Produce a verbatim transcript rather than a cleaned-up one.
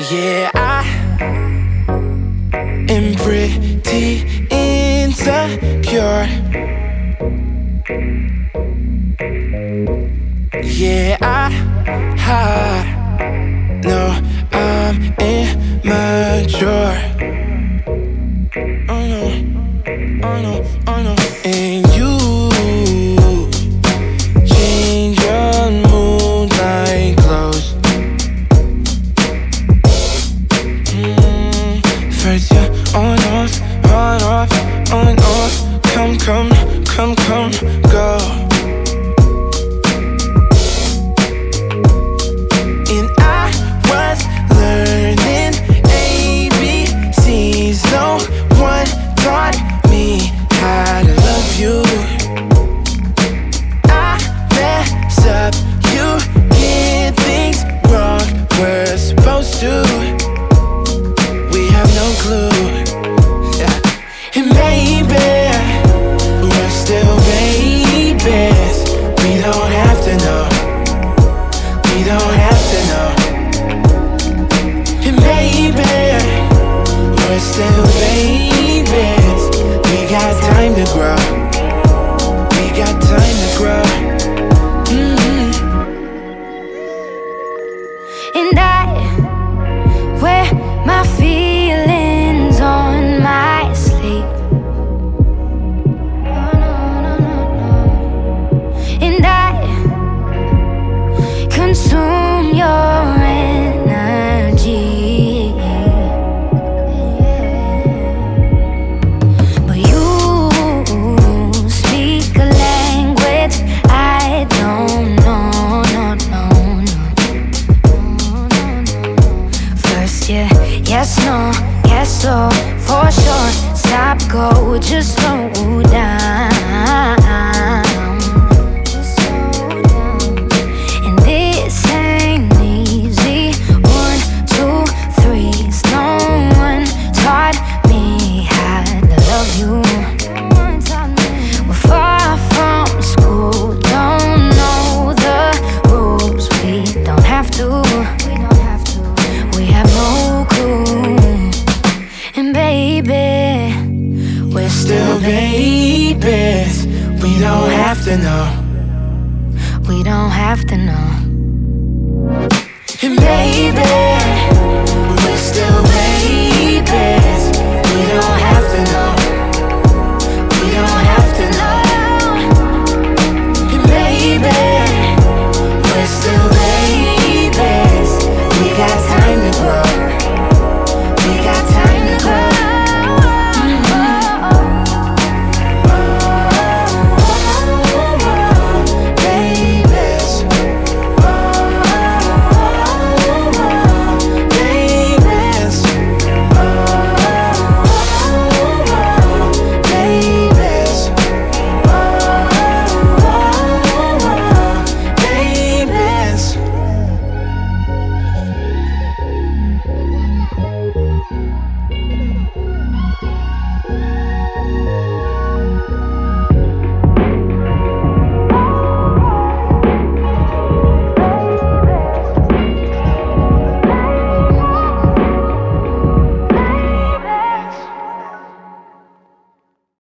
Yeah, I am pretty insecure. Yeah, I, I know I'm immature. I know, I know, I know. And you change your mood like clothes. mm, First you're on off, on off, on off. Come, come, come, come, go. And I was learning A B Cs. No one taught me how to love you. I mess up, you get things wrong. We're supposed to, we have no clue. Yeah. And baby, we're still babies. We don't have to know. We don't have to know. And baby, we're still babies. We got time to grow. We got time to grow. mm-hmm. And I wear my feelings on my sleeve. Oh, no, no, no, no. And I consume your energy. But you speak a language I don't know, no, no, no. First, yeah, yes, no, yes, so, for sure. Stop, go, just slow down. Just slow down. And this ain't easy. One, two, threes. No one taught me how to love you. We're far from school, don't know the rules. We don't have to. We have no clue. And baby, we're Still babies. We don't have to know. We don't have to know. And baby, we're still babies. We don't have to know.